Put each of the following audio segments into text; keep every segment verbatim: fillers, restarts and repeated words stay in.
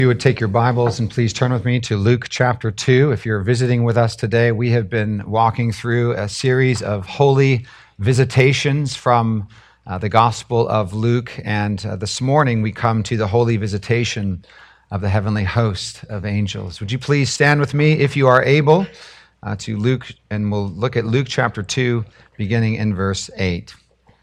You would take your Bibles and please turn with me to Luke chapter two. If you're visiting with us today, we have been walking through a series of holy visitations from uh, the Gospel of Luke, and uh, this morning we come to the holy visitation of the heavenly host of angels. Would you please stand with me if you are able uh, to Luke, and we'll look at Luke chapter two, beginning in verse eight.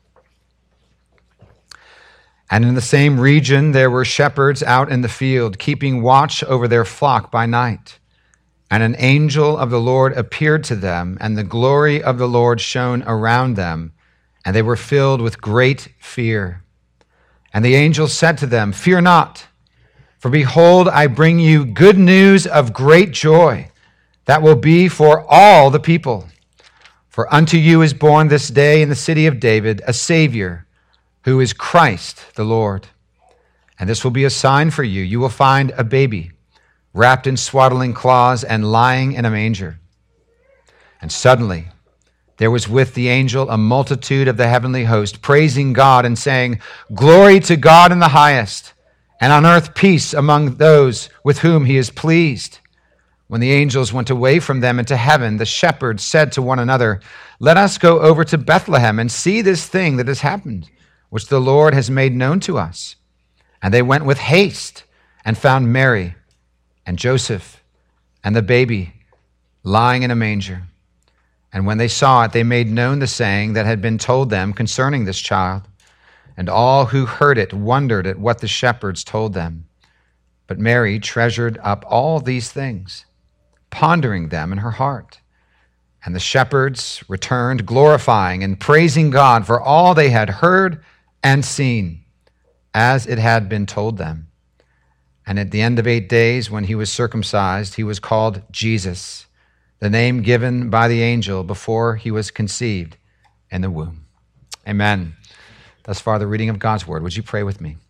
And in the same region there were shepherds out in the field, keeping watch over their flock by night. And an angel of the Lord appeared to them, and the glory of the Lord shone around them, and they were filled with great fear. And the angel said to them, "Fear not, for behold, I bring you good news of great joy that will be for all the people. For unto you is born this day in the city of David a Savior, who is Christ the Lord. And this will be a sign for you. You will find a baby wrapped in swaddling cloths and lying in a manger." And suddenly there was with the angel a multitude of the heavenly host, praising God and saying, "Glory to God in the highest, and on earth peace among those with whom he is pleased." When the angels went away from them into heaven, the shepherds said to one another, "Let us go over to Bethlehem and see this thing that has happened, which the Lord has made known to us." And they went with haste and found Mary and Joseph and the baby lying in a manger. And when they saw it, they made known the saying that had been told them concerning this child. And all who heard it wondered at what the shepherds told them. But Mary treasured up all these things, pondering them in her heart. And the shepherds returned, glorifying and praising God for all they had heard and seen, as it had been told them. And at the end of eight days, when he was circumcised, he was called Jesus, the name given by the angel before he was conceived in the womb. Amen. Thus far, the reading of God's word. Would you pray with me?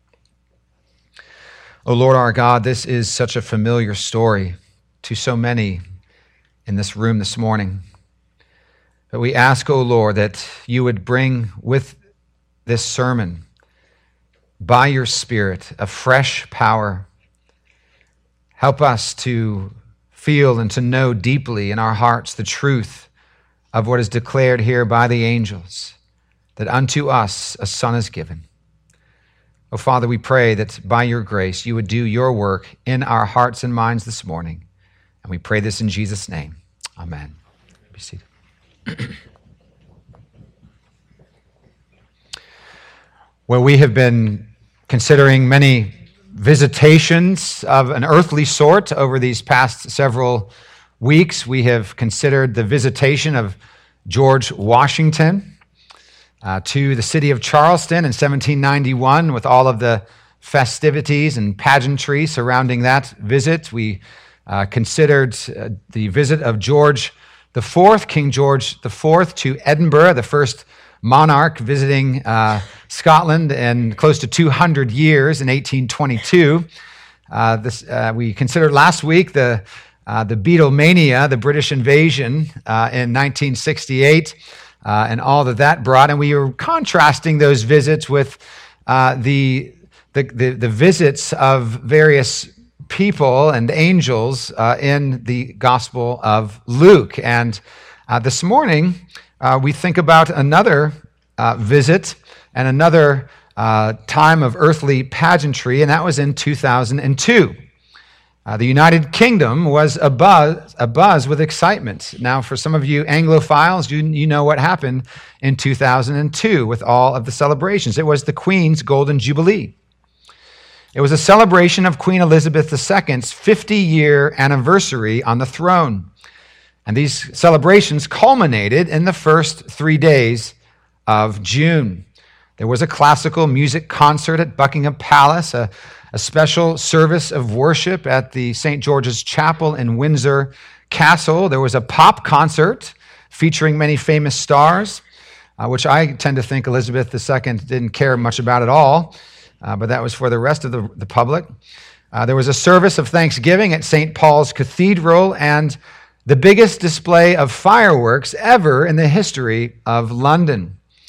O Lord our God, this is such a familiar story to so many in this room this morning. But we ask, O Lord, that you would bring with this sermon, by your Spirit, a fresh power. Help us to feel and to know deeply in our hearts the truth of what is declared here by the angels, that unto us a son is given. Oh, Father, we pray that by your grace you would do your work in our hearts and minds this morning. And we pray this in Jesus' name. Amen. Be seated. Well, we have been considering many visitations of an earthly sort over these past several weeks. We have considered the visitation of George Washington uh, to the city of Charleston in seventeen ninety-one, with all of the festivities and pageantry surrounding that visit. We uh, considered uh, the visit of George the Fourth, King George the Fourth, to Edinburgh, the first monarch visiting uh, Scotland in close to two hundred years in eighteen twenty-two. Uh, this, uh, we considered last week the, uh, the Beatlemania, the British invasion uh, in nineteen sixty-eight, uh, and all that that brought. And we were contrasting those visits with uh, the, the, the, the visits of various people and angels uh, in the Gospel of Luke. And uh, this morning, Uh, we think about another uh, visit and another uh, time of earthly pageantry, and that was in two thousand two. Uh, the United Kingdom was abuzz, abuzz with excitement. Now, for some of you Anglophiles, you, you know what happened in two thousand two with all of the celebrations. It was the Queen's Golden Jubilee. It was a celebration of Queen Elizabeth the Second's fifty-year anniversary on the throne. And these celebrations culminated in the first three days of June. There was a classical music concert at Buckingham Palace, a, a special service of worship at the Saint George's Chapel in Windsor Castle. There was a pop concert featuring many famous stars, uh, which I tend to think Elizabeth the Second didn't care much about at all, uh, but that was for the rest of the, the public. Uh, there was a service of thanksgiving at Saint Paul's Cathedral, and the biggest display of fireworks ever in the history of London.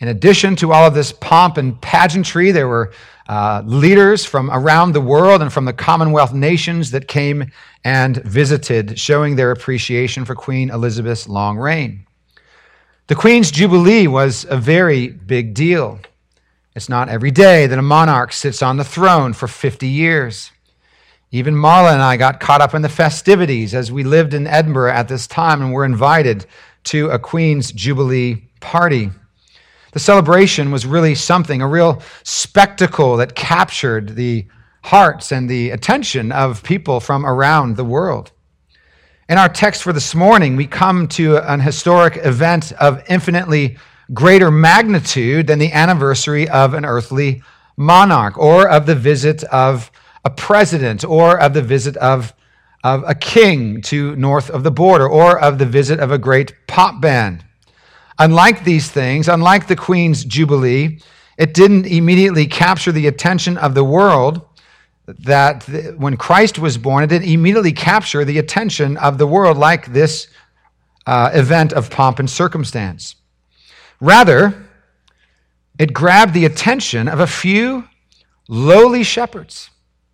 In addition to all of this pomp and pageantry, there were uh, leaders from around the world and from the Commonwealth nations that came and visited, showing their appreciation for Queen Elizabeth's long reign. The Queen's Jubilee was a very big deal. It's not every day that a monarch sits on the throne for fifty years. Even Marla and I got caught up in the festivities as we lived in Edinburgh at this time and were invited to a Queen's Jubilee party. The celebration was really something, a real spectacle that captured the hearts and the attention of people from around the world. In our text for this morning, we come to an historic event of infinitely greater magnitude than the anniversary of an earthly monarch, or of the visit of a president, or of the visit of, of a king to north of the border, or of the visit of a great pop band. Unlike these things, unlike the Queen's Jubilee, it didn't immediately capture the attention of the world. That when Christ was born, it didn't immediately capture the attention of the world like this uh, event of pomp and circumstance. Rather, it grabbed the attention of a few lowly shepherds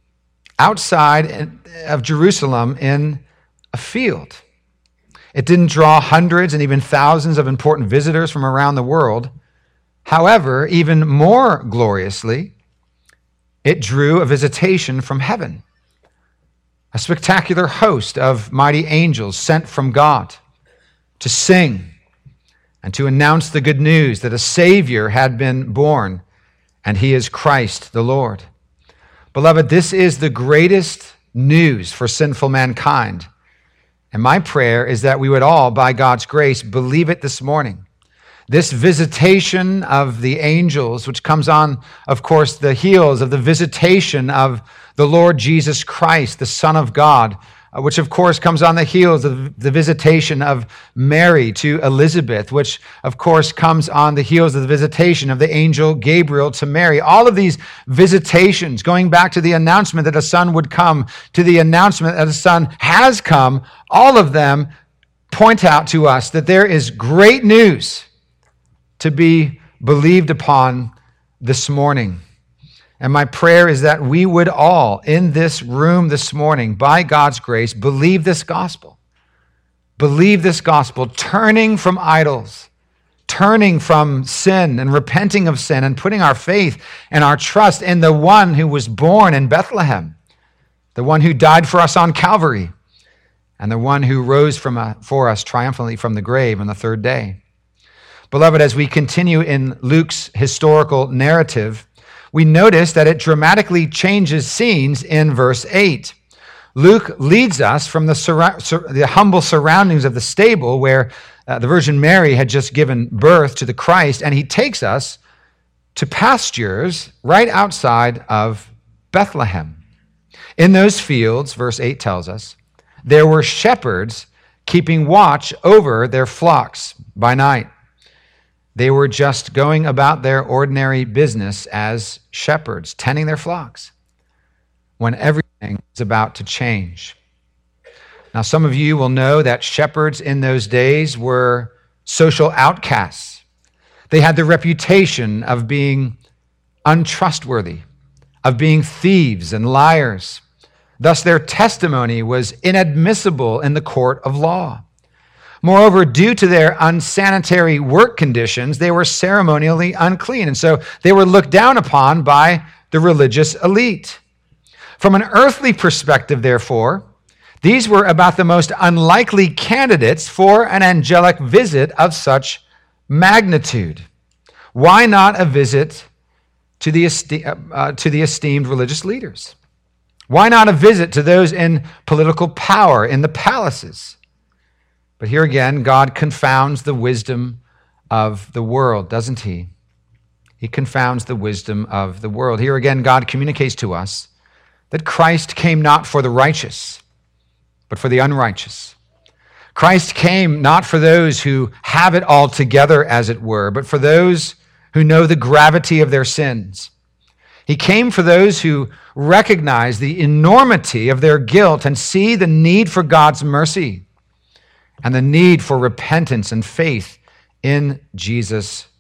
outside of Jerusalem in a field. It didn't draw hundreds and even thousands of important visitors from around the world. However, even more gloriously, it drew a visitation from heaven, a spectacular host of mighty angels sent from God to sing and to announce the good news that a Savior had been born, and he is Christ the Lord. Beloved, this is the greatest news for sinful mankind. And my prayer is that we would all, by God's grace, believe it this morning. This visitation of the angels, which comes on, of course, the heels of the visitation of the Lord Jesus Christ, the Son of God, which, of course, comes on the heels of the visitation of Mary to Elizabeth, which, of course, comes on the heels of the visitation of the angel Gabriel to Mary. All of these visitations, going back to the announcement that a son would come, to the announcement that a son has come, all of them point out to us that there is great news to be believed upon this morning. And my prayer is that we would all in this room this morning, by God's grace, believe this gospel. Believe this gospel, turning from idols, turning from sin and repenting of sin and putting our faith and our trust in the one who was born in Bethlehem, the one who died for us on Calvary, and the one who rose from a, for us triumphantly from the grave on the third day. Beloved, as we continue in Luke's historical narrative, we notice that it dramatically changes scenes in verse eight. Luke leads us from the, sur- sur- the humble surroundings of the stable where uh, the Virgin Mary had just given birth to the Christ, and he takes us to pastures right outside of Bethlehem. In those fields, verse eight tells us, there were shepherds keeping watch over their flocks by night. They were just going about their ordinary business as shepherds, tending their flocks, when everything is about to change. Now, some of you will know that shepherds in those days were social outcasts. They had the reputation of being untrustworthy, of being thieves and liars. Thus, their testimony was inadmissible in the court of law. Moreover, due to their unsanitary work conditions, they were ceremonially unclean, and so they were looked down upon by the religious elite. From an earthly perspective, therefore, these were about the most unlikely candidates for an angelic visit of such magnitude. Why not a visit to the, este- uh, to the esteemed religious leaders? Why not a visit to those in political power in the palaces? But here again, God confounds the wisdom of the world, doesn't he? He confounds the wisdom of the world. Here again, God communicates to us that Christ came not for the righteous, but for the unrighteous. Christ came not for those who have it all together, as it were, but for those who know the gravity of their sins. He came for those who recognize the enormity of their guilt and see the need for God's mercy and the need for repentance and faith in Jesus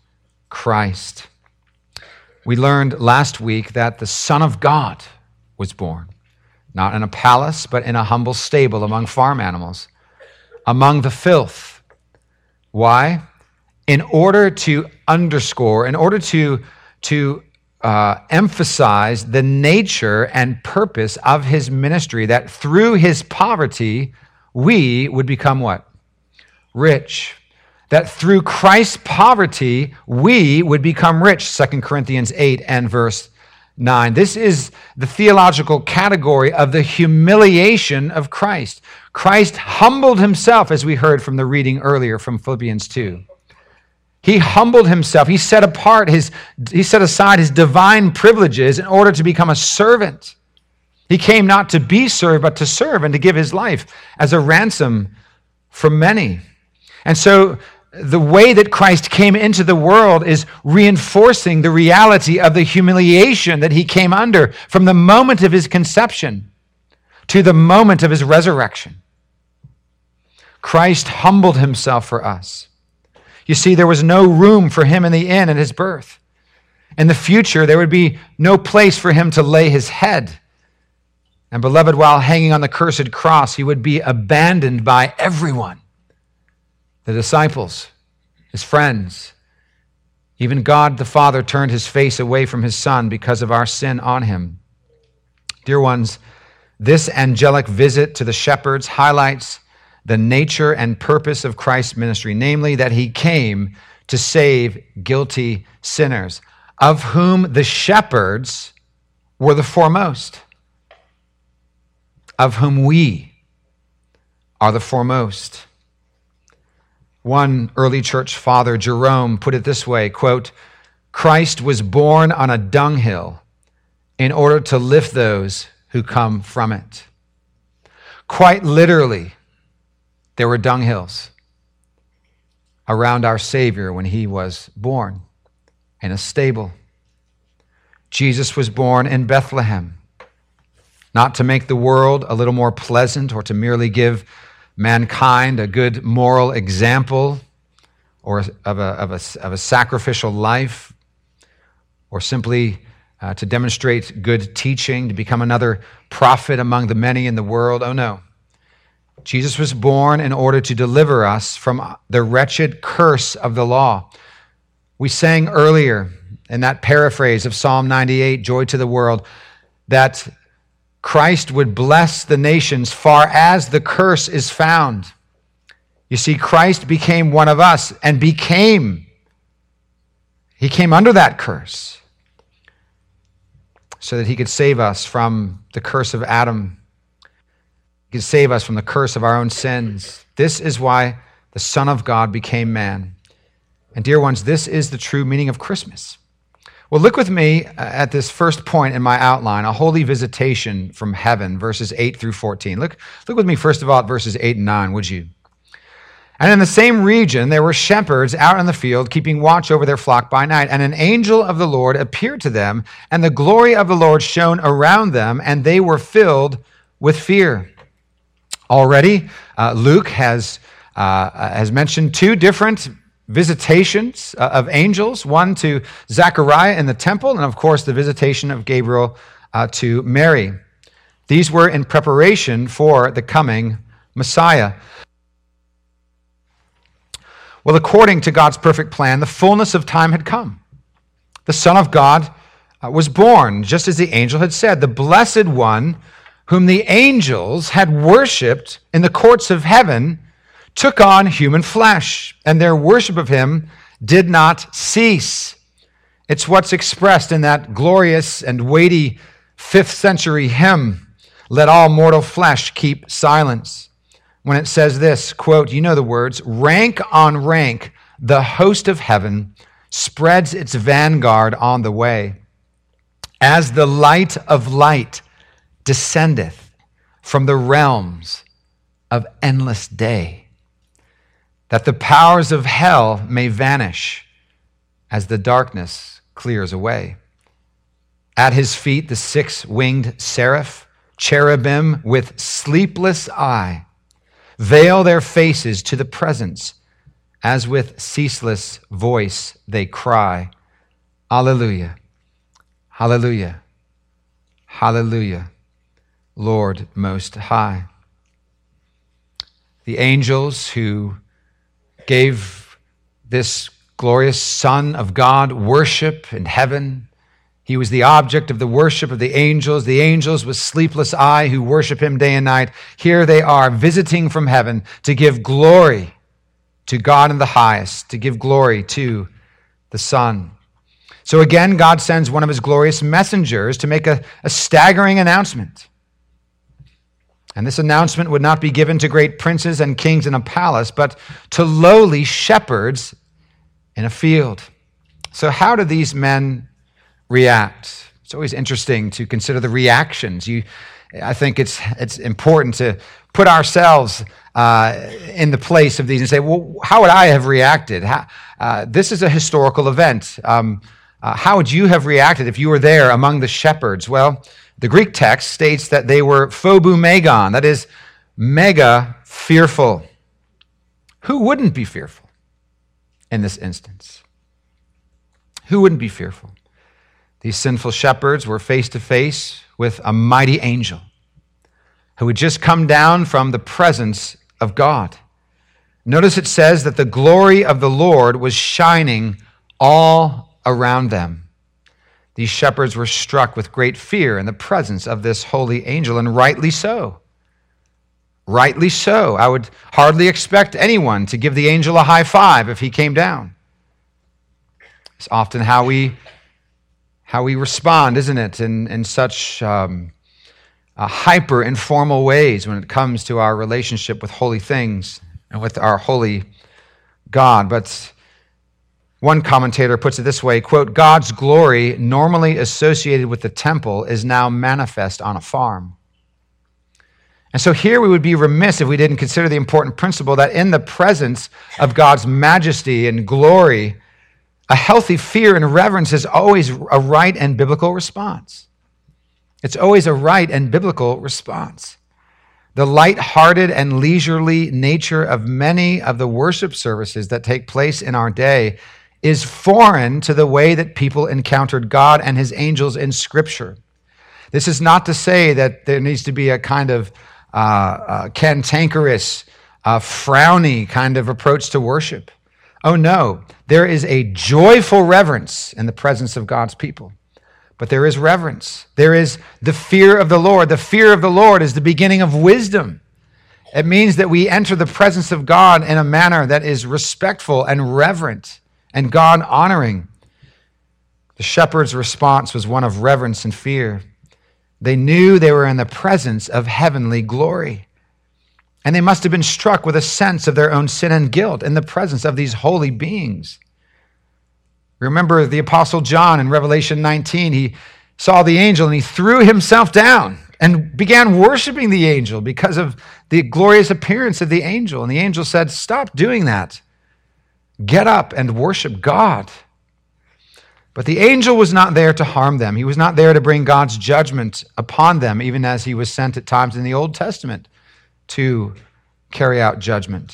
Christ. We learned last week that the Son of God was born, not in a palace, but in a humble stable among farm animals, among the filth. Why? In order to underscore, in order to, to uh, emphasize the nature and purpose of his ministry, that through his poverty, we would become what? Rich. That through Christ's poverty, we would become rich, Second Corinthians eight and verse nine. This is the theological category of the humiliation of Christ. Christ humbled himself, as we heard from the reading earlier from Philippians two. He humbled himself. He set apart his, he set aside his divine privileges in order to become a servant. He came not to be served, but to serve and to give his life as a ransom for many. And so the way that Christ came into the world is reinforcing the reality of the humiliation that he came under from the moment of his conception to the moment of his resurrection. Christ humbled himself for us. You see, there was no room for him in the inn at his birth. In the future, there would be no place for him to lay his head. And beloved, while hanging on the cursed cross, he would be abandoned by everyone. The disciples, his friends, even God the Father turned his face away from his Son because of our sin on him. Dear ones, this angelic visit to the shepherds highlights the nature and purpose of Christ's ministry, namely that he came to save guilty sinners, of whom the shepherds were the foremost, of whom we are the foremost. One early church father, Jerome, put it this way, quote, Christ was born on a dunghill in order to lift those who come from it. Quite literally, there were dunghills around our Savior when he was born in a stable. Jesus was born in Bethlehem, not to make the world a little more pleasant or to merely give mankind a good moral example or of a, of a, of a sacrificial life, or simply uh, to demonstrate good teaching, to become another prophet among the many in the world. Oh no. Jesus was born in order to deliver us from the wretched curse of the law. We sang earlier in that paraphrase of Psalm ninety-eight, Joy to the World, that Christ would bless the nations far as the curse is found. You see, Christ became one of us and became, he came under that curse so that he could save us from the curse of Adam. He could save us from the curse of our own sins. This is why the Son of God became man. And dear ones, this is the true meaning of Christmas. Well, look with me at this first point in my outline, a holy visitation from heaven, verses eight through fourteen. Look, look with me first of all at verses eight and nine, would you? And in the same region, there were shepherds out in the field, keeping watch over their flock by night. And an angel of the Lord appeared to them, and the glory of the Lord shone around them, and they were filled with fear. Already, uh, Luke has, uh, has mentioned two different visitations uh, of angels, one to Zechariah in the temple, and of course the visitation of Gabriel uh, to Mary. These were in preparation for the coming Messiah. Well, according to God's perfect plan, the fullness of time had come. The Son of God uh, was born, just as the angel had said, the Blessed One, whom the angels had worshipped in the courts of heaven, took on human flesh, and their worship of him did not cease. It's what's expressed in that glorious and weighty fifth century hymn, Let All Mortal Flesh Keep Silence, when it says this, quote, you know the words, rank on rank, the host of heaven spreads its vanguard on the way, as the light of light descendeth from the realms of endless day, that the powers of hell may vanish as the darkness clears away. At his feet, the six-winged seraph, cherubim with sleepless eye, veil their faces to the presence as with ceaseless voice they cry, Alleluia, Hallelujah, Hallelujah, Lord Most High. The angels who gave this glorious Son of God worship in heaven, he was the object of the worship of the angels. The angels with sleepless eye who worship him day and night. Here they are visiting from heaven to give glory to God in the highest, to give glory to the Son. So again, God sends one of his glorious messengers to make a, a staggering announcement. And this announcement would not be given to great princes and kings in a palace, but to lowly shepherds in a field. So how do these men react? It's always interesting to consider the reactions. You, I think it's it's important to put ourselves uh, in the place of these and say, well, how would I have reacted? How, uh, this is a historical event. Um, uh, how would you have reacted if you were there among the shepherds? Well, the Greek text states that they were phobumegon, that is, mega fearful. Who wouldn't be fearful in this instance? Who wouldn't be fearful? These sinful shepherds were face to face with a mighty angel who had just come down from the presence of God. Notice it says that the glory of the Lord was shining all around them. These shepherds were struck with great fear in the presence of this holy angel, and rightly so. Rightly so. I would hardly expect anyone to give the angel a high five if he came down. It's often how we how we respond, isn't it, in, in such um, uh, hyper-informal ways when it comes to our relationship with holy things and with our holy God. But one commentator puts it this way, quote, God's glory, normally associated with the temple, is now manifest on a farm. And so here we would be remiss if we didn't consider the important principle that in the presence of God's majesty and glory, a healthy fear and reverence is always a right and biblical response. It's always a right and biblical response. The light-hearted and leisurely nature of many of the worship services that take place in our day is foreign to the way that people encountered God and his angels in Scripture. This is not to say that there needs to be a kind of uh, uh, cantankerous, uh, frowny kind of approach to worship. Oh no, there is a joyful reverence in the presence of God's people. But there is reverence. There is the fear of the Lord. The fear of the Lord is the beginning of wisdom. It means that we enter the presence of God in a manner that is respectful and reverent and God-honoring. The shepherd's response was one of reverence and fear. They knew they were in the presence of heavenly glory. And they must have been struck with a sense of their own sin and guilt in the presence of these holy beings. Remember the Apostle John in Revelation nineteen, he saw the angel and he threw himself down and began worshiping the angel because of the glorious appearance of the angel. And the angel said, stop doing that. Get up and worship God. But the angel was not there to harm them. He was not there to bring God's judgment upon them, even as he was sent at times in the Old Testament to carry out judgment.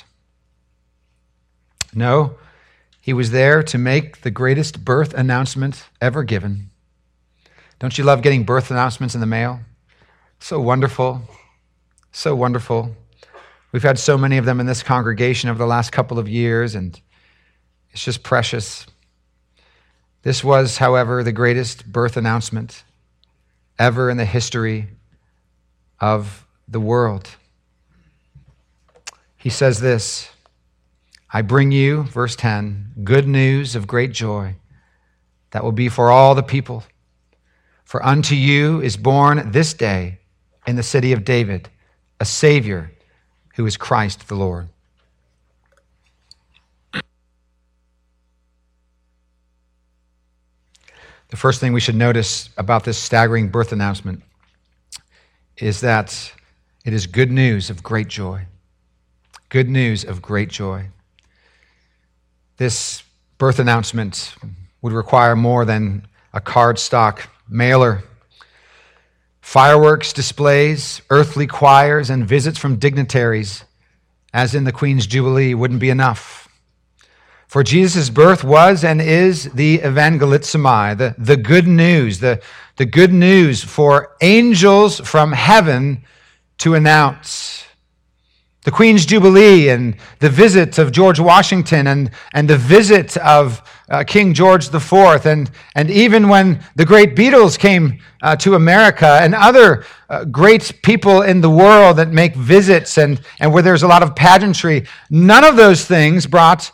No, he was there to make the greatest birth announcement ever given. Don't you love getting birth announcements in the mail? So wonderful, so wonderful. We've had so many of them in this congregation over the last couple of years, and it's just precious. This was, however, the greatest birth announcement ever in the history of the world. He says this, I bring you, verse ten, good news of great joy that will be for all the people. For unto you is born this day in the city of David a Savior who is Christ the Lord. The first thing we should notice about this staggering birth announcement is that it is good news of great joy. Good news of great joy. This birth announcement would require more than a cardstock mailer. Fireworks displays, earthly choirs, and visits from dignitaries, as in the Queen's Jubilee, wouldn't be enough. For Jesus' birth was and is the evangelizomai, the, the good news, the, the good news for angels from heaven to announce. The Queen's Jubilee and the visit of George Washington and, and the visit of uh, King George the Fourth, and, and even when the great Beatles came uh, to America and other uh, great people in the world that make visits and, and where there's a lot of pageantry, none of those things brought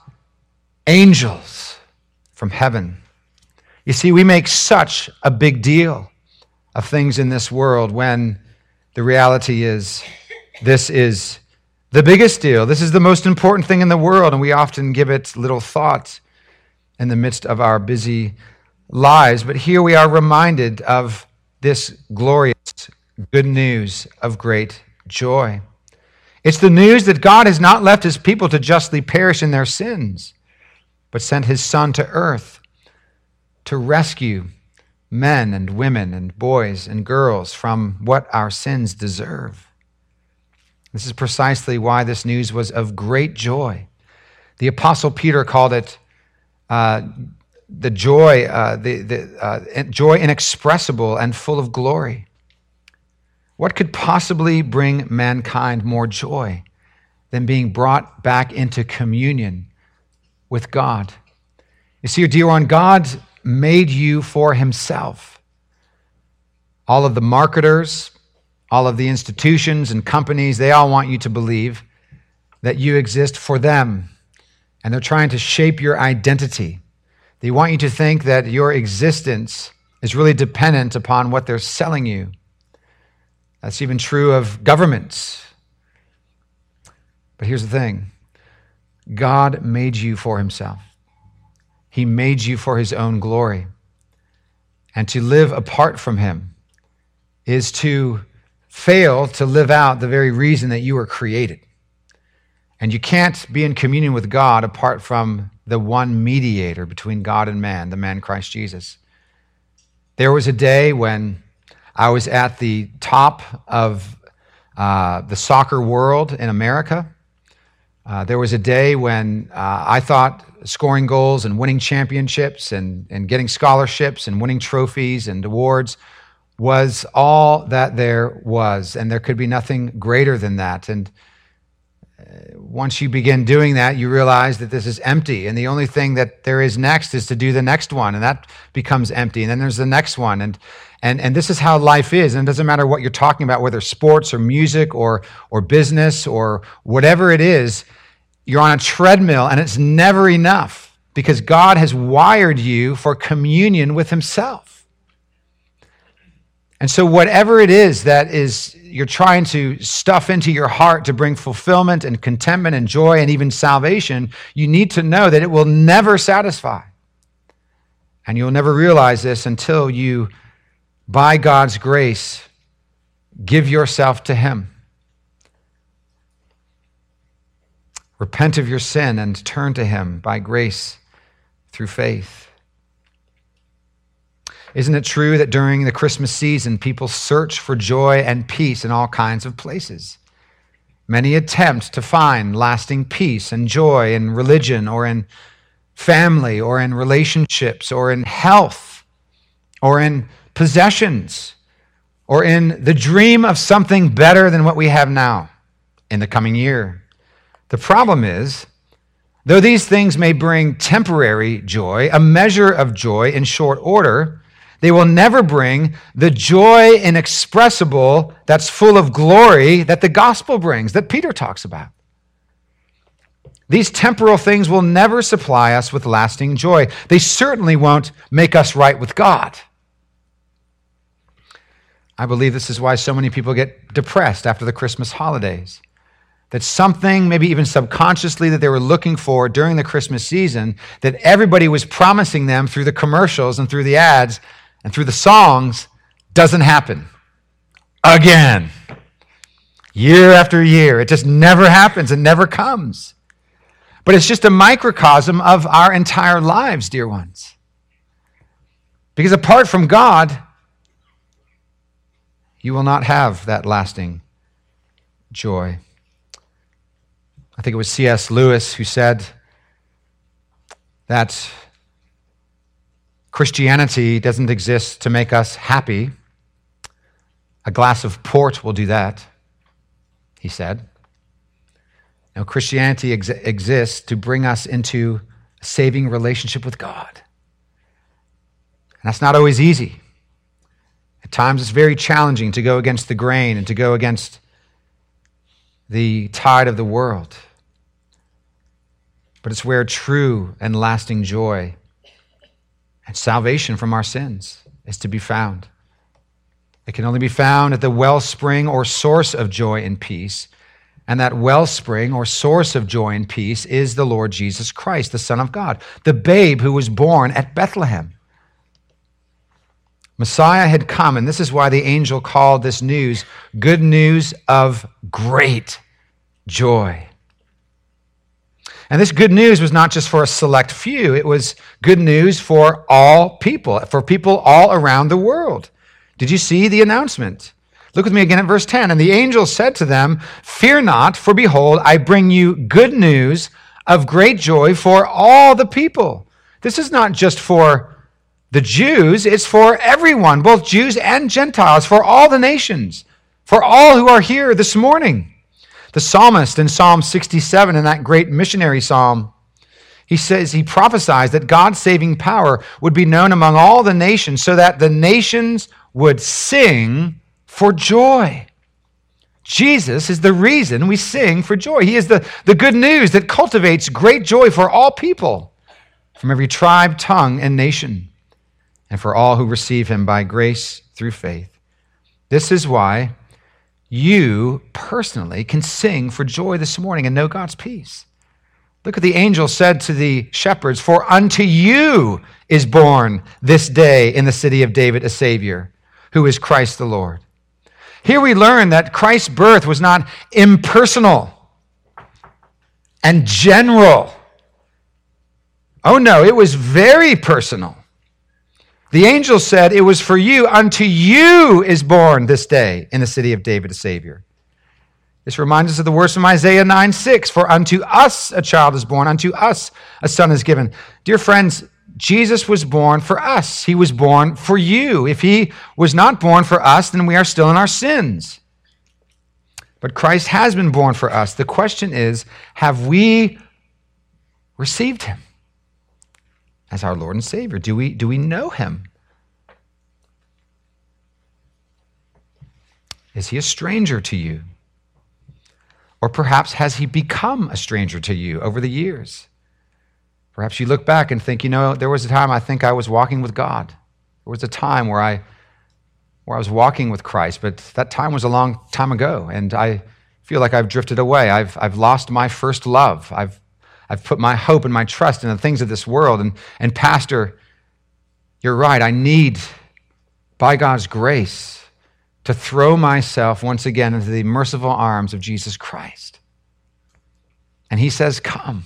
angels from heaven. You see, we make such a big deal of things in this world when the reality is this is the biggest deal. This is the most important thing in the world, and we often give it little thought in the midst of our busy lives. But here we are reminded of this glorious good news of great joy. It's the news that God has not left his people to justly perish in their sins, but sent his Son to earth to rescue men and women and boys and girls from what our sins deserve. This is precisely why this news was of great joy. The Apostle Peter called it uh, the joy, uh, the, the uh, joy inexpressible and full of glory. What could possibly bring mankind more joy than being brought back into communion with God? You see, dear one, God made you for himself. All of the marketers, all of the institutions and companies, they all want you to believe that you exist for them, and they're trying to shape your identity. They want you to think that your existence is really dependent upon what they're selling you. That's even true of governments. But here's the thing. God made you for himself. He made you for his own glory. And to live apart from him is to fail to live out the very reason that you were created. And you can't be in communion with God apart from the one mediator between God and man, the man Christ Jesus. There was a day when I was at the top of uh, the soccer world in America. Uh, there was a day when uh, I thought scoring goals and winning championships and, and getting scholarships and winning trophies and awards was all that there was, and there could be nothing greater than that. And once you begin doing that, you realize that this is empty, and the only thing that there is next is to do the next one, and that becomes empty, and then there's the next one, and and and this is how life is. And it doesn't matter what you're talking about, whether sports or music or or business or whatever it is, you're on a treadmill, and it's never enough because God has wired you for communion with himself. And so whatever it is that is you're trying to stuff into your heart to bring fulfillment and contentment and joy and even salvation, you need to know that it will never satisfy. And you'll never realize this until you, by God's grace, give yourself to him. Repent of your sin and turn to him by grace through faith. Isn't it true that during the Christmas season, people search for joy and peace in all kinds of places? Many attempt to find lasting peace and joy in religion or in family or in relationships or in health or in possessions or in the dream of something better than what we have now in the coming year. The problem is, though these things may bring temporary joy, a measure of joy in short order, they will never bring the joy inexpressible that's full of glory that the gospel brings, that Peter talks about. These temporal things will never supply us with lasting joy. They certainly won't make us right with God. I believe this is why so many people get depressed after the Christmas holidays. That something, maybe even subconsciously, that they were looking for during the Christmas season, that everybody was promising them through the commercials and through the ads and through the songs, doesn't happen. Again. Year after year. It just never happens. It never comes. But it's just a microcosm of our entire lives, dear ones. Because apart from God, you will not have that lasting joy. I think it was C S Lewis who said, that Christianity doesn't exist to make us happy. A glass of port will do that, he said. No, Christianity ex- exists to bring us into a saving relationship with God. And that's not always easy. At times it's very challenging to go against the grain and to go against the tide of the world. But it's where true and lasting joy and salvation from our sins is to be found. It can only be found at the wellspring or source of joy and peace. And that wellspring or source of joy and peace is the Lord Jesus Christ, the Son of God, the babe who was born at Bethlehem. Messiah had come, and this is why the angel called this news good news of great joy. And this good news was not just for a select few. It was good news for all people, for people all around the world. Did you see the announcement? Look with me again at verse ten. And the angel said to them, "Fear not, for behold, I bring you good news of great joy for all the people." This is not just for the Jews, it's for everyone, both Jews and Gentiles, for all the nations, for all who are here this morning. The psalmist in Psalm sixty-seven, in that great missionary psalm, he says, he prophesies that God's saving power would be known among all the nations so that the nations would sing for joy. Jesus is the reason we sing for joy. He is the, the good news that cultivates great joy for all people, from every tribe, tongue, and nation, and for all who receive him by grace through faith. This is why you personally can sing for joy this morning and know God's peace. Look what the angel said to the shepherds, "For unto you is born this day in the city of David a Savior, who is Christ the Lord." Here we learn that Christ's birth was not impersonal and general. Oh no, it was very personal. The angel said, "It was for you, unto you is born this day in the city of David a Savior." This reminds us of the words from Isaiah nine six, "For unto us a child is born, unto us a son is given." Dear friends, Jesus was born for us. He was born for you. If he was not born for us, then we are still in our sins. But Christ has been born for us. The question is, have we received him as our Lord and Savior? Do we, do we know him? Is he a stranger to you? Or perhaps has he become a stranger to you over the years? Perhaps you look back and think, you know, there was a time I think I was walking with God. There was a time where I, where I was walking with Christ, but that time was a long time ago, and I feel like I've drifted away. I've, I've lost my first love. I've I've put my hope and my trust in the things of this world. And, and Pastor, you're right. I need, by God's grace, to throw myself once again into the merciful arms of Jesus Christ. And he says, "Come.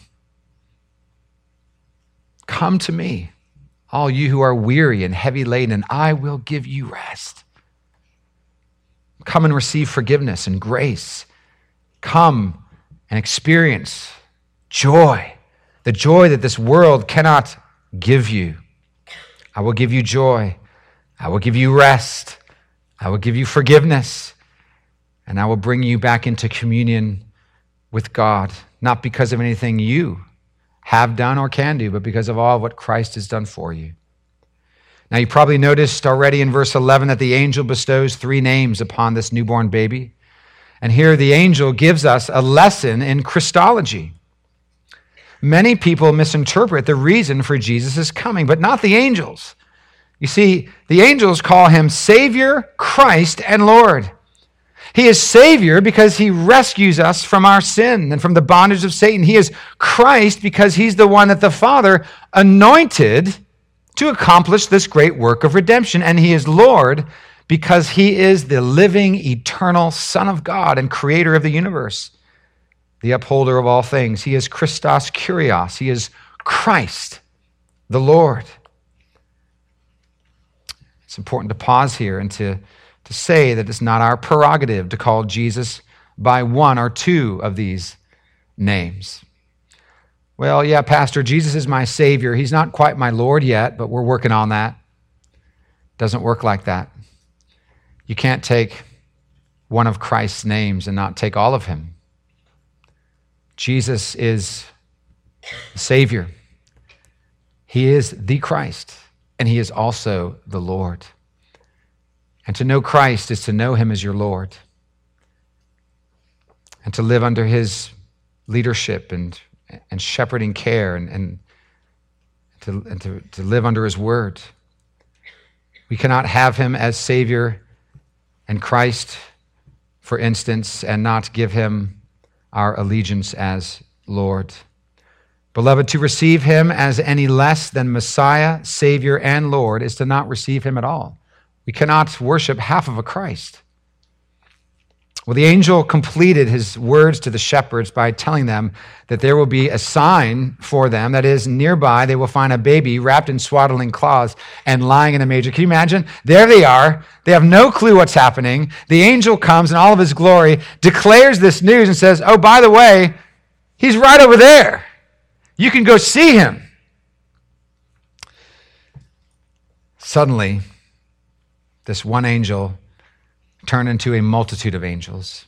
Come to me, all you who are weary and heavy laden, and I will give you rest. Come and receive forgiveness and grace. Come and experience joy, the joy that this world cannot give you. I will give you joy. I will give you rest. I will give you forgiveness. And I will bring you back into communion with God, not because of anything you have done or can do, but because of all of what Christ has done for you." Now, you probably noticed already in verse eleven that the angel bestows three names upon this newborn baby. And here the angel gives us a lesson in Christology. Many people misinterpret the reason for Jesus' coming, but not the angels. You see, the angels call him Savior, Christ, and Lord. He is Savior because he rescues us from our sin and from the bondage of Satan. He is Christ because he's the one that the Father anointed to accomplish this great work of redemption. And he is Lord because he is the living, eternal Son of God and creator of the universe, the upholder of all things. He is Christos Kyrios. He is Christ, the Lord. It's important to pause here and to, to say that it's not our prerogative to call Jesus by one or two of these names. Well, yeah, Pastor, Jesus is my Savior. He's not quite my Lord yet, but we're working on that. Doesn't work like that. You can't take one of Christ's names and not take all of him. Jesus is the Savior. He is the Christ, and he is also the Lord. And to know Christ is to know him as your Lord, and to live under his leadership and, and shepherding care and, and, to, and to, to live under his word. We cannot have him as Savior and Christ, for instance, and not give him our allegiance as Lord. Beloved, to receive him as any less than Messiah, Savior, and Lord is to not receive him at all. We cannot worship half of a Christ. Well, the angel completed his words to the shepherds by telling them that there will be a sign for them. That is, nearby they will find a baby wrapped in swaddling cloths and lying in a manger. Can you imagine? There they are. They have no clue what's happening. The angel comes in all of his glory, declares this news, and says, oh, by the way, he's right over there. You can go see him. Suddenly, this one angel turned into a multitude of angels.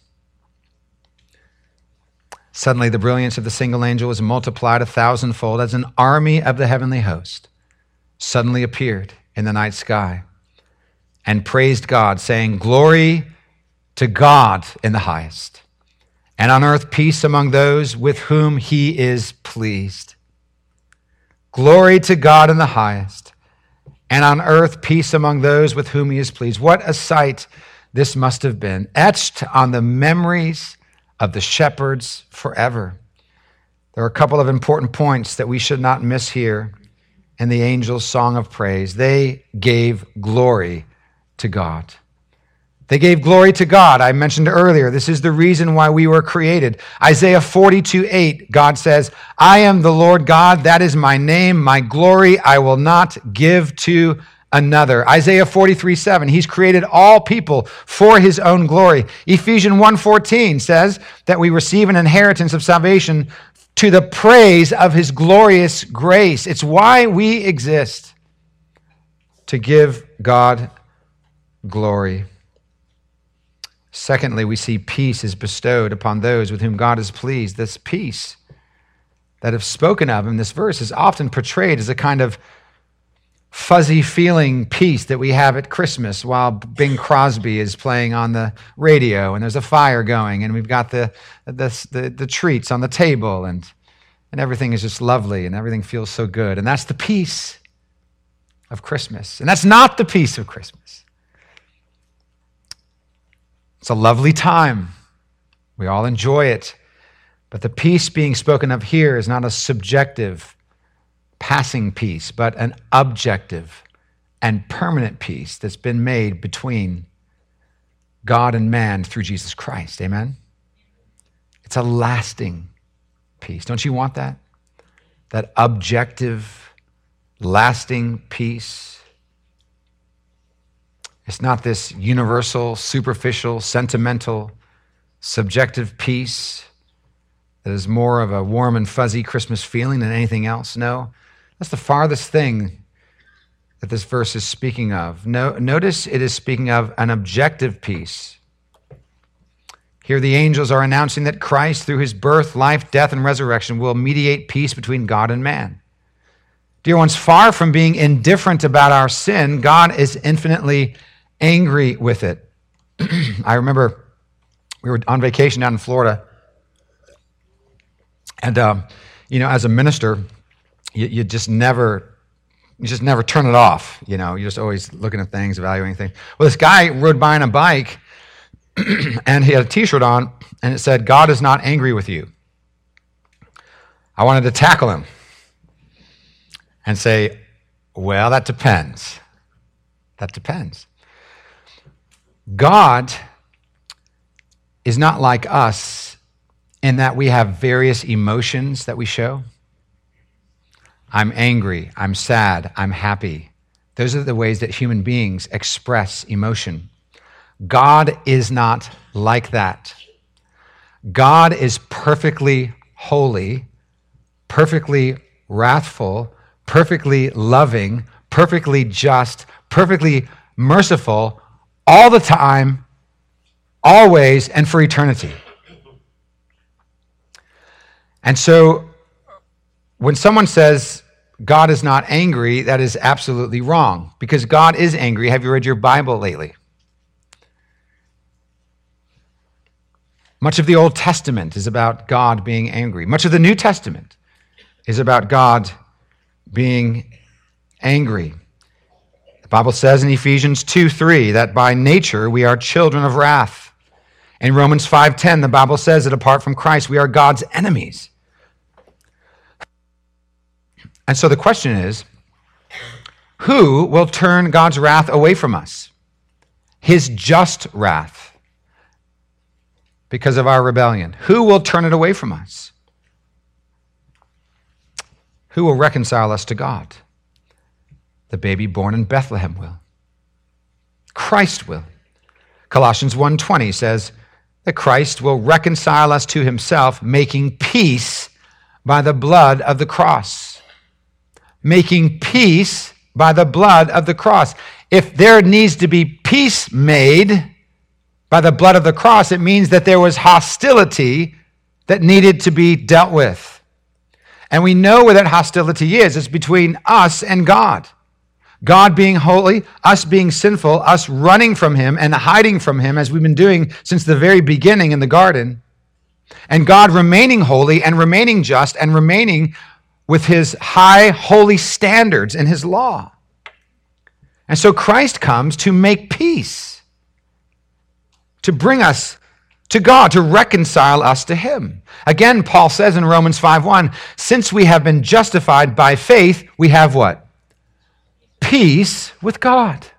Suddenly, the brilliance of the single angel was multiplied a thousandfold as an army of the heavenly host suddenly appeared in the night sky and praised God, saying, glory to God in the highest, and on earth peace among those with whom he is pleased. Glory to God in the highest, and on earth peace among those with whom he is pleased. What a sight this must have been, etched on the memories of the shepherds forever. There are a couple of important points that we should not miss here in the angels' song of praise. They gave glory to God. They gave glory to God. I mentioned earlier, this is the reason why we were created. Isaiah forty-two eight, God says, I am the Lord God, that is my name, my glory I will not give to another. Isaiah forty-three seven, he's created all people for his own glory. Ephesians one fourteen says that we receive an inheritance of salvation to the praise of his glorious grace. It's why we exist, to give God glory. Secondly, we see peace is bestowed upon those with whom God is pleased. This peace that is spoken of in this verse is often portrayed as a kind of fuzzy feeling peace that we have at Christmas while Bing Crosby is playing on the radio and there's a fire going and we've got the the, the, the treats on the table and, and everything is just lovely and everything feels so good. And that's the peace of Christmas. And that's not the peace of Christmas. It's a lovely time. We all enjoy it. But the peace being spoken of here is not a subjective, passing peace, but an objective and permanent peace that's been made between God and man through Jesus Christ. Amen? It's a lasting peace. Don't you want that? That objective, lasting peace. It's not this universal, superficial, sentimental, subjective peace that is more of a warm and fuzzy Christmas feeling than anything else. No, that's the farthest thing that this verse is speaking of. No, notice it is speaking of an objective peace. Here the angels are announcing that Christ, through his birth, life, death, and resurrection, will mediate peace between God and man. Dear ones, far from being indifferent about our sin, God is infinitely angry with it. I remember we were on vacation down in Florida, and um, you know, as a minister, you, you just never, you just never turn it off. You know, you're just always looking at things, evaluating things. Well, this guy rode by on a bike, and he had a T-shirt on, and it said, "God is not angry with you." I wanted to tackle him and say, "Well, that depends. That depends." God is not like us in that we have various emotions that we show. I'm angry, I'm sad, I'm happy. Those are the ways that human beings express emotion. God is not like that. God is perfectly holy, perfectly wrathful, perfectly loving, perfectly just, perfectly merciful, all the time, always, and for eternity. And so, when someone says God is not angry, that is absolutely wrong, because God is angry. Have you read your Bible lately? Much of the Old Testament is about God being angry. Much of the New Testament is about God being angry. The Bible says in Ephesians two three that by nature we are children of wrath. In Romans five ten, the Bible says that apart from Christ, we are God's enemies. And so the question is, who will turn God's wrath away from us? His just wrath because of our rebellion. Who will turn it away from us? Who will reconcile us to God? The baby born in Bethlehem will. Christ will. Colossians one twenty says that Christ will reconcile us to himself, making peace by the blood of the cross. Making peace by the blood of the cross. If there needs to be peace made by the blood of the cross, it means that there was hostility that needed to be dealt with. And we know where that hostility is. It's between us and God. God being holy, us being sinful, us running from him and hiding from him, as we've been doing since the very beginning in the garden, and God remaining holy and remaining just and remaining with his high holy standards and his law. And so Christ comes to make peace, to bring us to God, to reconcile us to him. Again, Paul says in Romans five one, since we have been justified by faith, we have what? Peace with God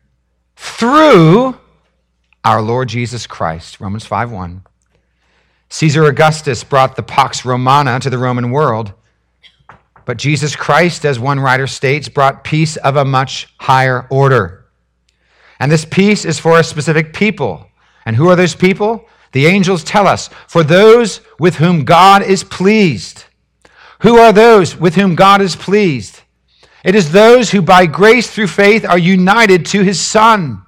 through our Lord Jesus Christ. Romans five one. Caesar Augustus brought the Pax Romana to the Roman world, but Jesus Christ, as one writer states, brought peace of a much higher order. And this peace is for a specific people. And who are those people? The angels tell us, for those with whom God is pleased. Who are those with whom God is pleased? It is those who by grace through faith are united to his Son.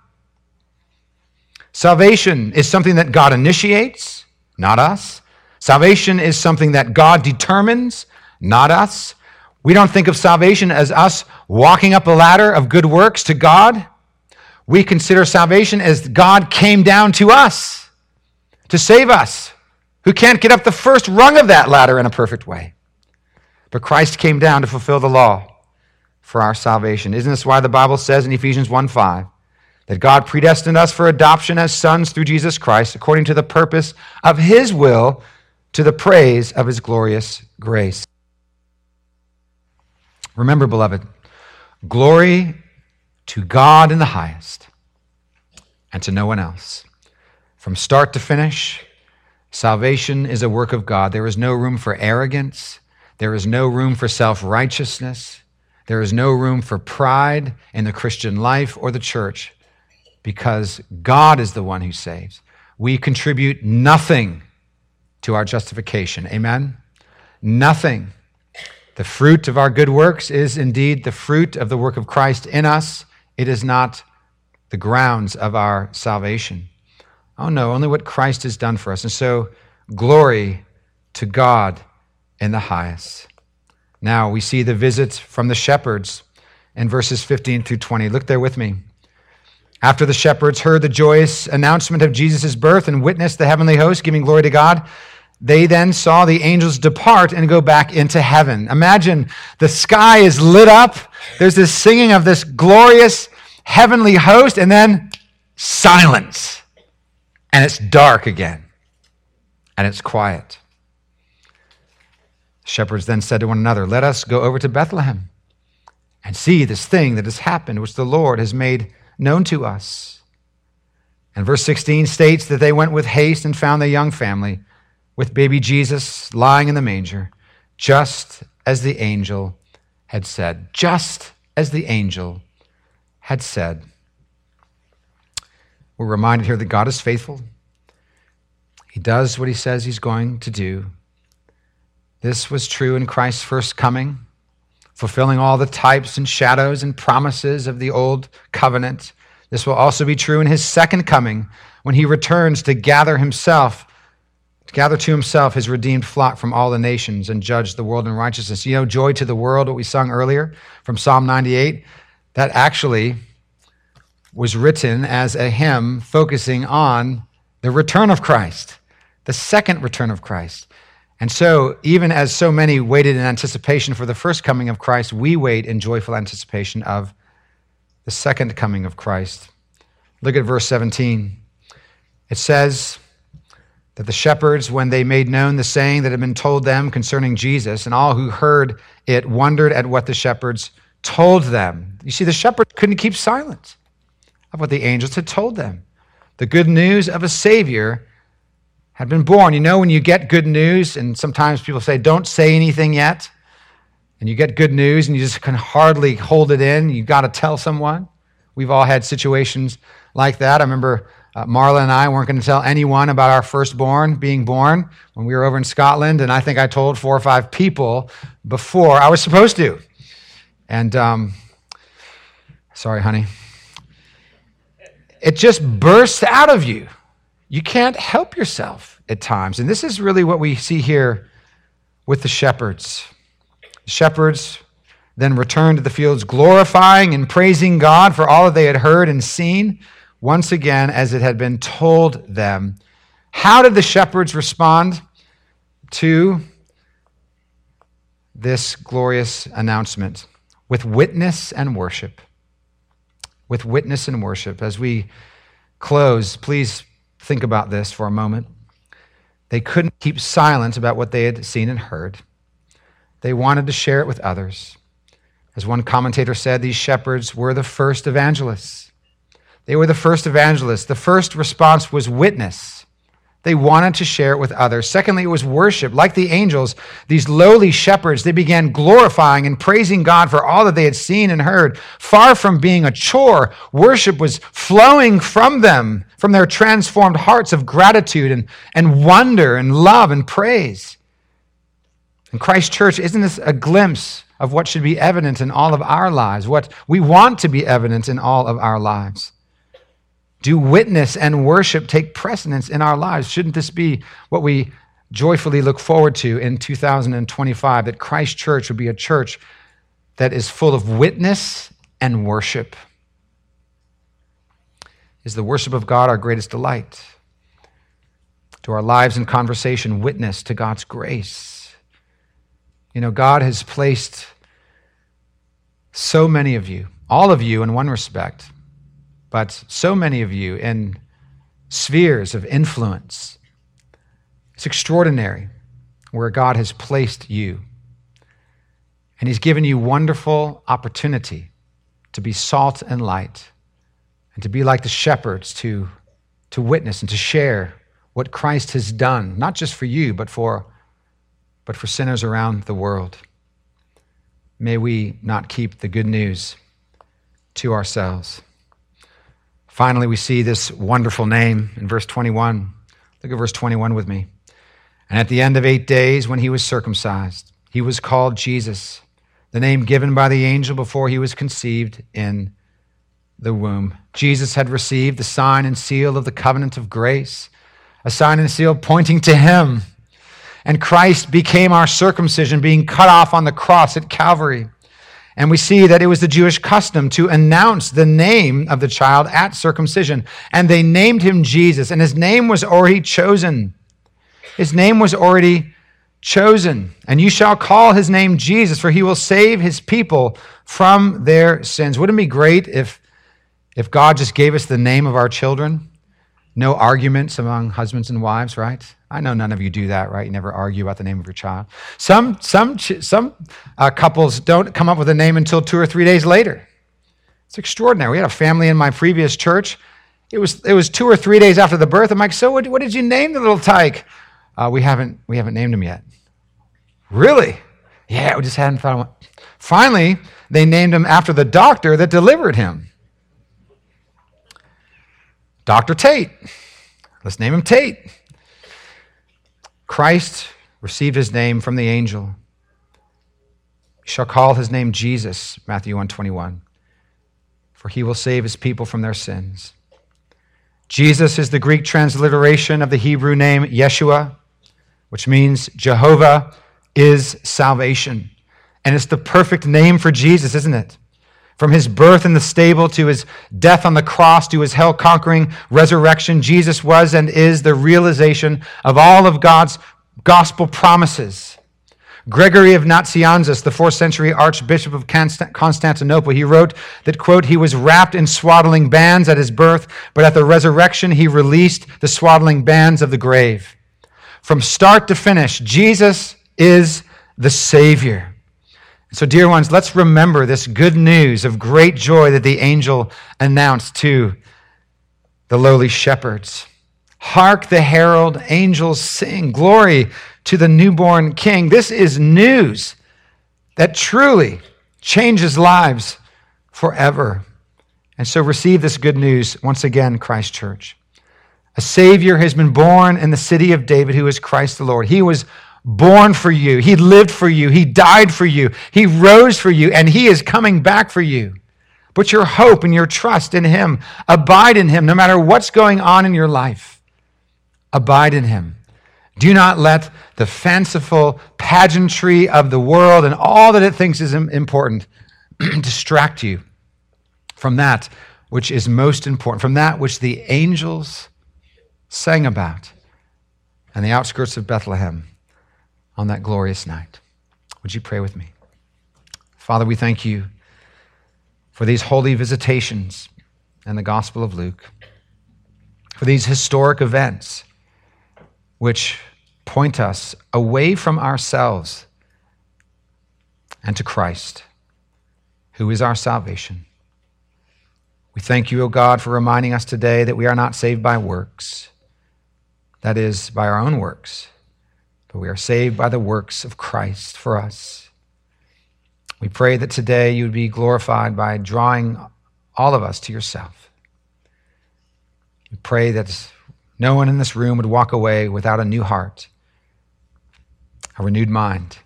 Salvation is something that God initiates, not us. Salvation is something that God determines, not us. We don't think of salvation as us walking up a ladder of good works to God. We consider salvation as God came down to us to save us, who can't get up the first rung of that ladder in a perfect way. But Christ came down to fulfill the law for our salvation. Isn't this why the Bible says in Ephesians one five that God predestined us for adoption as sons through Jesus Christ according to the purpose of his will, to the praise of his glorious grace? Remember, beloved, glory to God in the highest and to no one else. From start to finish, salvation is a work of God. There is no room for arrogance. There is no room for self-righteousness. There is no room for pride in the Christian life or the church, because God is the one who saves. We contribute nothing to our justification. Amen? Nothing. The fruit of our good works is indeed the fruit of the work of Christ in us. It is not the grounds of our salvation. Oh no, only what Christ has done for us. And so, glory to God in the highest. Now we see the visit from the shepherds in verses fifteen through twenty. Look there with me. After the shepherds heard the joyous announcement of Jesus' birth and witnessed the heavenly host giving glory to God, they then saw the angels depart and go back into heaven. Imagine the sky is lit up. There's this singing of this glorious heavenly host, and then silence. And it's dark again. And it's quiet. The shepherds then said to one another, let us go over to Bethlehem and see this thing that has happened, which the Lord has made known to us. And verse sixteen states that they went with haste and found the young family with baby Jesus lying in the manger, just as the angel had said. Just as the angel had said. We're reminded here that God is faithful. He does what he says he's going to do. This was true in Christ's first coming, fulfilling all the types and shadows and promises of the old covenant. This will also be true in his second coming, when he returns to gather himself, to gather to himself his redeemed flock from all the nations and judge the world in righteousness. You know, joy to the world, what we sung earlier from Psalm ninety-eight, that actually was written as a hymn focusing on the return of Christ, the second return of Christ. And so, even as so many waited in anticipation for the first coming of Christ, we wait in joyful anticipation of the second coming of Christ. Look at verse seventeen. It says that the shepherds, when they made known the saying that had been told them concerning Jesus, and all who heard it wondered at what the shepherds told them. You see, the shepherds couldn't keep silent of what the angels had told them. The good news of a Savior had been born. You know, when you get good news, and sometimes people say, don't say anything yet, and you get good news and you just can hardly hold it in, you've got to tell someone. We've all had situations like that. I remember uh, Marla and I weren't going to tell anyone about our firstborn being born when we were over in Scotland, and I think I told four or five people before I was supposed to. And, um, sorry, honey. It just bursts out of you. You can't help yourself at times. And this is really what we see here with the shepherds. The shepherds then returned to the fields, glorifying and praising God for all that they had heard and seen, once again as it had been told them. How did the shepherds respond to this glorious announcement? With witness and worship. With witness and worship. As we close, please think about this for a moment. They couldn't keep silent about what they had seen and heard. They wanted to share it with others. As one commentator said, these shepherds were the first evangelists. They were the first evangelists. The first response was witness. They wanted to share it with others. Secondly, it was worship. Like the angels, these lowly shepherds, they began glorifying and praising God for all that they had seen and heard. Far from being a chore, worship was flowing from them, from their transformed hearts of gratitude and, and wonder and love and praise. And Christ Church, isn't this a glimpse of what should be evident in all of our lives, what we want to be evident in all of our lives? Do witness and worship take precedence in our lives? Shouldn't this be what we joyfully look forward to in two thousand twenty-five, that Christ Church would be a church that is full of witness and worship? Is the worship of God our greatest delight? Do our lives and conversation witness to God's grace? You know, God has placed so many of you, all of you in one respect, but so many of you in spheres of influence. It's extraordinary where God has placed you. And he's given you wonderful opportunity to be salt and light and to be like the shepherds, to, to witness and to share what Christ has done, not just for you, but for, but for sinners around the world. May we not keep the good news to ourselves. Finally, we see this wonderful name in verse twenty-one. Look at verse twenty-one with me. And at the end of eight days, when he was circumcised, he was called Jesus, the name given by the angel before he was conceived in the womb. Jesus had received the sign and seal of the covenant of grace, a sign and seal pointing to him. And Christ became our circumcision, being cut off on the cross at Calvary. And we see that it was the Jewish custom to announce the name of the child at circumcision. And they named him Jesus, and his name was already chosen. His name was already chosen. And you shall call his name Jesus, for he will save his people from their sins. Wouldn't it be great if, if God just gave us the name of our children? No arguments among husbands and wives, right? I know none of you do that, right? You never argue about the name of your child. Some some some uh, couples don't come up with a name until two or three days later. It's extraordinary. We had a family in my previous church. It was it was two or three days after the birth. I'm like, so what, what did you name the little tyke? Uh, we haven't we haven't named him yet. Really? Yeah, we just hadn't thought of it. Finally, they named him after the doctor that delivered him. Doctor Tate. Let's name him Tate. Christ received his name from the angel. You shall call his name Jesus, Matthew one twenty-one, for he will save his people from their sins. Jesus is the Greek transliteration of the Hebrew name Yeshua, which means Jehovah is salvation. And it's the perfect name for Jesus, isn't it? From his birth in the stable to his death on the cross to his hell-conquering resurrection, Jesus was and is the realization of all of God's gospel promises. Gregory of Nazianzus, the fourth century Archbishop of Constantinople, he wrote that, quote, he was wrapped in swaddling bands at his birth, but at the resurrection he released the swaddling bands of the grave. From start to finish, Jesus is the Savior. So, dear ones, let's remember this good news of great joy that the angel announced to the lowly shepherds. Hark the herald angels sing, glory to the newborn King. This is news that truly changes lives forever. And so receive this good news once again, Christ Church. A Savior has been born in the city of David, who is Christ the Lord. He was born for you. He lived for you. He died for you. He rose for you, and he is coming back for you. Put your hope and your trust in him. Abide in him no matter what's going on in your life. Abide in him. Do not let the fanciful pageantry of the world and all that it thinks is important distract you from that which is most important, from that which the angels sang about on the outskirts of Bethlehem on that glorious night. Would you pray with me? Father, we thank you for these holy visitations in the Gospel of Luke, for these historic events which point us away from ourselves and to Christ, who is our salvation. We thank you, O God, for reminding us today that we are not saved by works, that is, by our own works, but we are saved by the works of Christ for us. We pray that today you would be glorified by drawing all of us to yourself. We pray that no one in this room would walk away without a new heart, a renewed mind,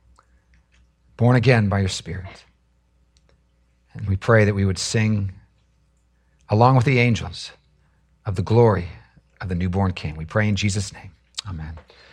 born again by your Spirit. And we pray that we would sing along with the angels of the glory of the newborn King. We pray in Jesus' name. Amen.